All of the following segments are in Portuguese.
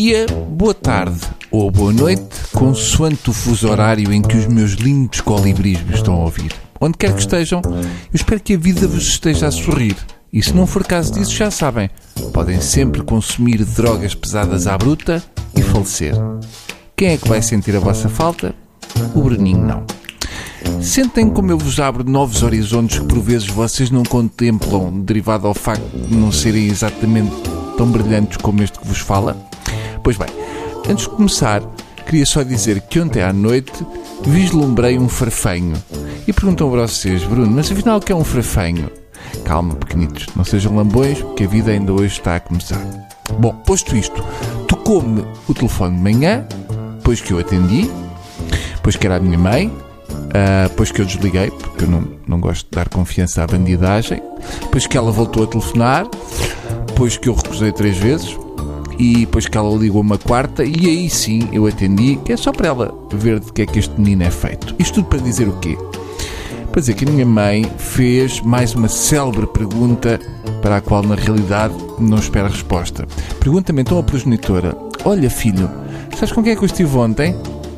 dia, boa tarde ou boa noite, consoante o fuso horário em que os meus lindos colibris me estão a ouvir. Onde quer que estejam, eu espero que a vida vos esteja a sorrir. E se não for caso disso, já sabem, podem sempre consumir drogas pesadas à bruta e falecer. Quem é que vai sentir a vossa falta? O Bruninho não. Sentem como eu vos abro novos horizontes que por vezes vocês não contemplam, derivado ao facto de não serem exatamente tão brilhantes como este que vos fala? Pois bem, antes de começar, queria só dizer que ontem à noite vislumbrei um farfenho. E perguntam para vocês, Bruno, mas afinal o que é um farfenho? Calma, pequenitos, não sejam lambões, porque a vida ainda hoje está a começar. Bom, posto isto, tocou-me o telefone de manhã, depois que eu atendi, depois que era a minha mãe, depois que eu desliguei, porque eu não gosto de dar confiança à bandidagem, depois que ela voltou a telefonar, depois que eu recusei 3 vezes, e depois que ela ligou uma quarta, e aí sim eu atendi, que é só para ela ver de que é que este menino é feito. Isto tudo para dizer o quê? Para dizer que a minha mãe fez mais uma célebre pergunta para a qual na realidade não espera resposta. Pergunta-me então a progenitora: olha filho, sabes com quem é que eu estive ontem?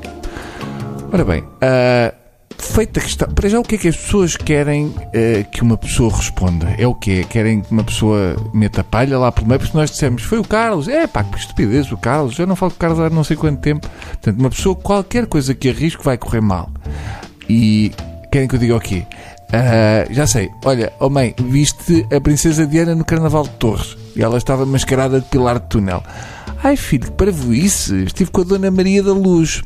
Ora bem, feita a questão, para já o que é que as pessoas querem que uma pessoa responda? É o quê? Querem que uma pessoa meta palha lá por meio? Porque nós dissemos, foi o Carlos. Pá, que estupidez, o Carlos. Eu não falo com o Carlos há não sei quanto tempo. Portanto, uma pessoa, qualquer coisa que arrisque vai correr mal. E querem que eu diga o quê? Já sei. Olha, oh mãe, viste a princesa Diana no Carnaval de Torres e ela estava mascarada de pilar de túnel. Ai filho, que parvoíce. Estive com a Dona Maria da Luz.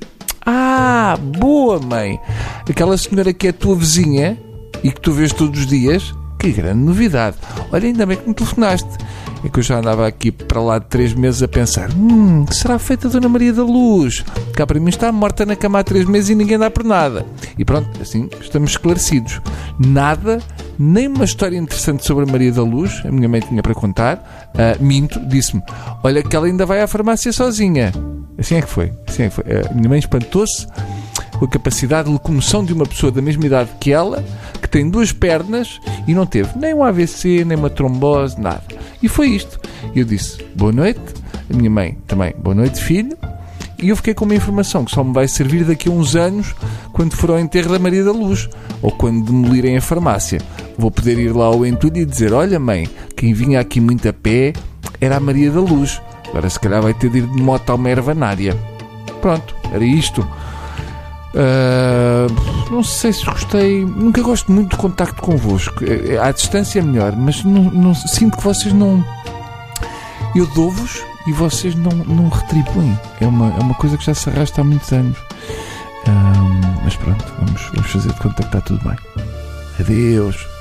Boa mãe. Aquela senhora que é a tua vizinha e que tu vês todos os dias. Que grande novidade. Olha, ainda bem que me telefonaste. É que eu já andava aqui para lá de 3 meses a pensar, que será feita a Dona Maria da Luz? Cá para mim está morta na cama há 3 meses e ninguém dá por nada. E pronto, assim estamos esclarecidos. Nada, nem uma história interessante sobre a Maria da Luz, a minha mãe tinha para contar. Minto, disse-me, olha que ela ainda vai à farmácia sozinha. Assim é que foi. A minha mãe espantou-se com a capacidade de locomoção de uma pessoa da mesma idade que ela, que tem 2 pernas e não teve nem um AVC, nem uma trombose, nada. E foi isto. Eu disse, boa noite. A minha mãe também, boa noite, filho. E eu fiquei com uma informação que só me vai servir daqui a uns anos, quando for ao enterro da Maria da Luz, ou quando demolirem a farmácia. Vou poder ir lá ao entulho e dizer, olha mãe, quem vinha aqui muito a pé era a Maria da Luz. Agora se calhar vai ter de ir de moto a uma ervanária. Pronto, era isto. Não sei se gostei. Nunca gosto muito de contacto convosco. À distância é melhor, mas não sinto que vocês não. Eu dou-vos e vocês não retribuem. É uma coisa que já se arrasta há muitos anos. Mas pronto, vamos fazer de conta que está tudo bem. Adeus.